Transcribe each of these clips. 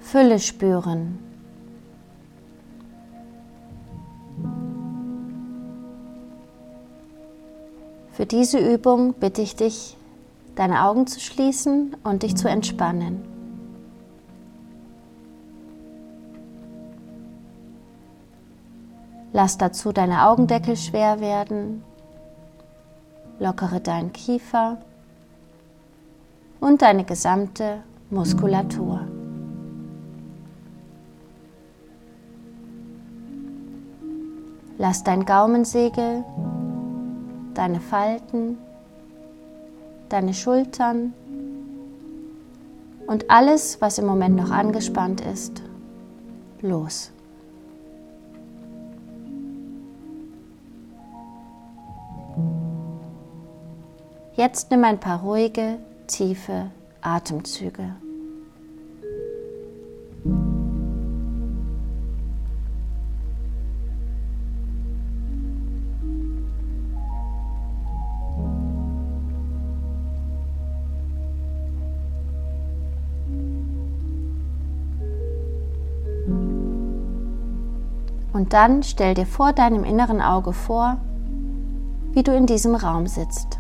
Fülle spüren. Für diese Übung bitte ich dich, deine Augen zu schließen und dich zu entspannen. Lass dazu deine Augendeckel schwer werden, lockere deinen Kiefer und deine gesamte Muskulatur. Lass dein Gaumensegel, deine Falten, deine Schultern und alles, was im Moment noch angespannt ist, los. Jetzt nimm ein paar ruhige, tiefe Atemzüge. Und dann stell dir vor deinem inneren Auge vor, wie du in diesem Raum sitzt.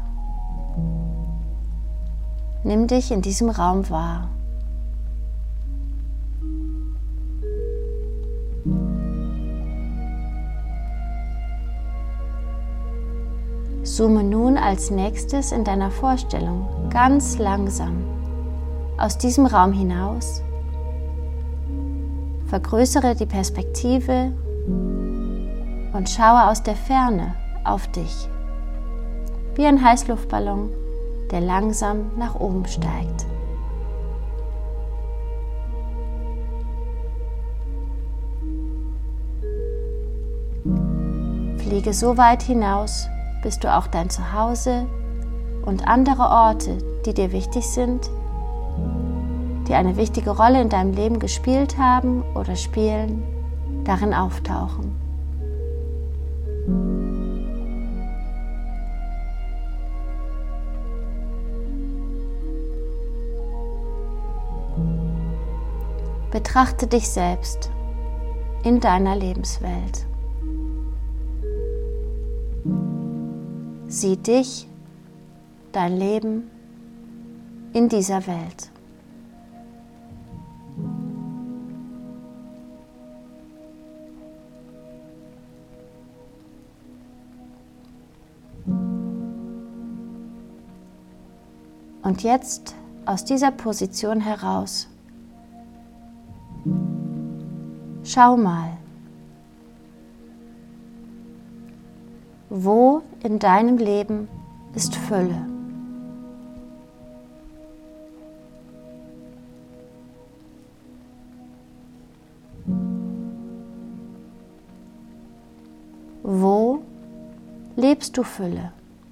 Nimm dich in diesem Raum wahr. Zoome nun als nächstes in deiner Vorstellung ganz langsam aus diesem Raum hinaus. Vergrößere die Perspektive und schaue aus der Ferne auf dich, wie ein Heißluftballon, der langsam nach oben steigt. Fliege so weit hinaus, bis du auch dein Zuhause und andere Orte, die dir wichtig sind, die eine wichtige Rolle in deinem Leben gespielt haben oder spielen, darin auftauchen. Betrachte dich selbst in deiner Lebenswelt. Sieh dich, dein Leben in dieser Welt. Und jetzt aus dieser Position heraus, schau mal, wo in deinem Leben ist Fülle? Wo lebst du Fülle?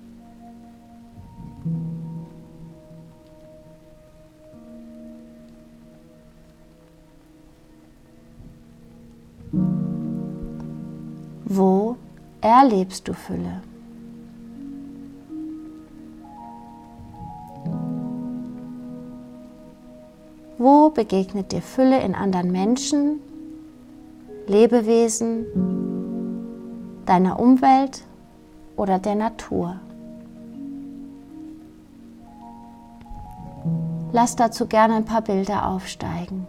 Wo erlebst du Fülle? Wo begegnet dir Fülle in anderen Menschen, Lebewesen, deiner Umwelt oder der Natur? Lass dazu gerne ein paar Bilder aufsteigen.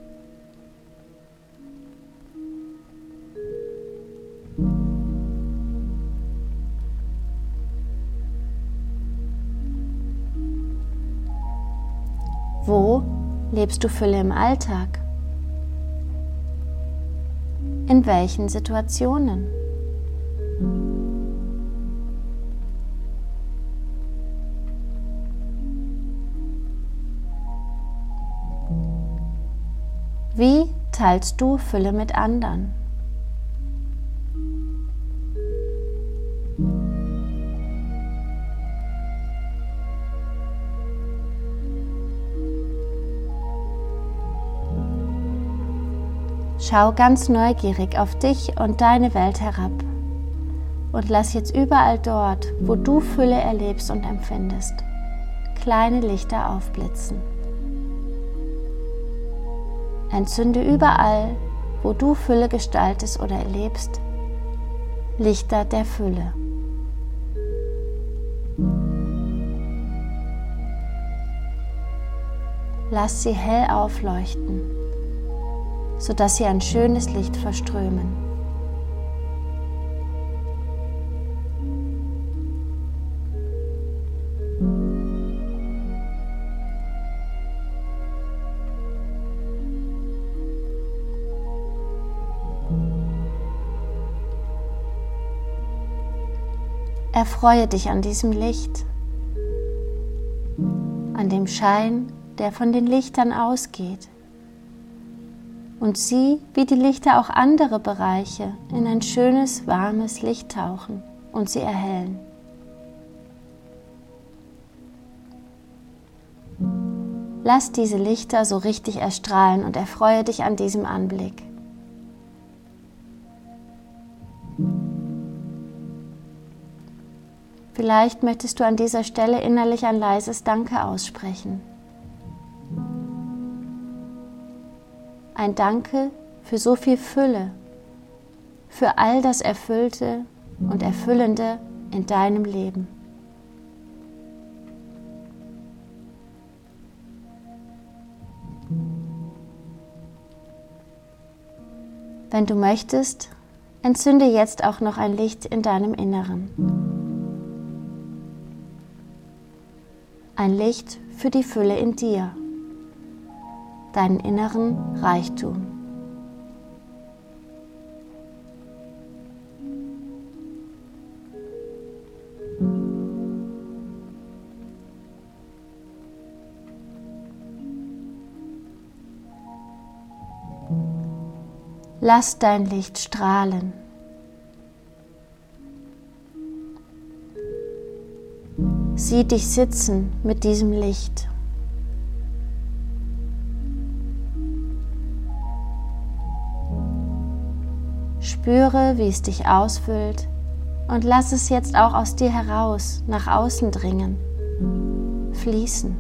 Wo lebst du Fülle im Alltag? In welchen Situationen? Wie teilst du Fülle mit anderen? Schau ganz neugierig auf dich und deine Welt herab und lass jetzt überall dort, wo du Fülle erlebst und empfindest, kleine Lichter aufblitzen. Entzünde überall, wo du Fülle gestaltest oder erlebst, Lichter der Fülle. Lass sie hell aufleuchten, sodass sie ein schönes Licht verströmen. Erfreue dich an diesem Licht, an dem Schein, der von den Lichtern ausgeht, und sieh, wie die Lichter auch andere Bereiche in ein schönes, warmes Licht tauchen und sie erhellen. Lass diese Lichter so richtig erstrahlen und erfreue dich an diesem Anblick. Vielleicht möchtest du an dieser Stelle innerlich ein leises Danke aussprechen. Ein Danke für so viel Fülle, für all das Erfüllte und Erfüllende in deinem Leben. Wenn du möchtest, entzünde jetzt auch noch ein Licht in deinem Inneren. Ein Licht für die Fülle in dir, deinen inneren Reichtum. Lass dein Licht strahlen. Sieh dich sitzen mit diesem Licht. Spüre, wie es dich ausfüllt, und lass es jetzt auch aus dir heraus, nach außen dringen, fließen.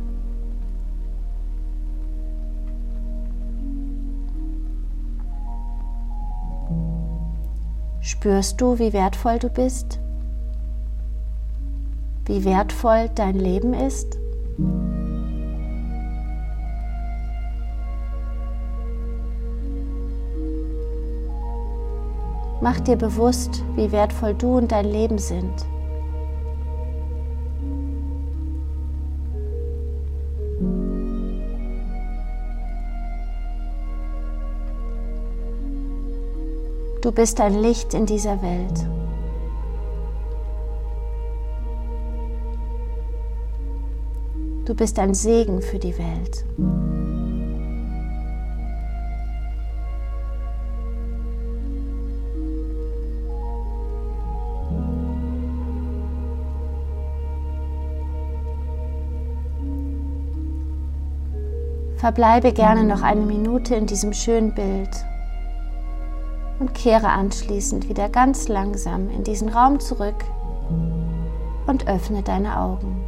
Spürst du, wie wertvoll du bist? Wie wertvoll dein Leben ist? Mach dir bewusst, wie wertvoll du und dein Leben sind. Du bist ein Licht in dieser Welt. Du bist ein Segen für die Welt. Verbleibe gerne noch eine Minute in diesem schönen Bild und kehre anschließend wieder ganz langsam in diesen Raum zurück und öffne deine Augen.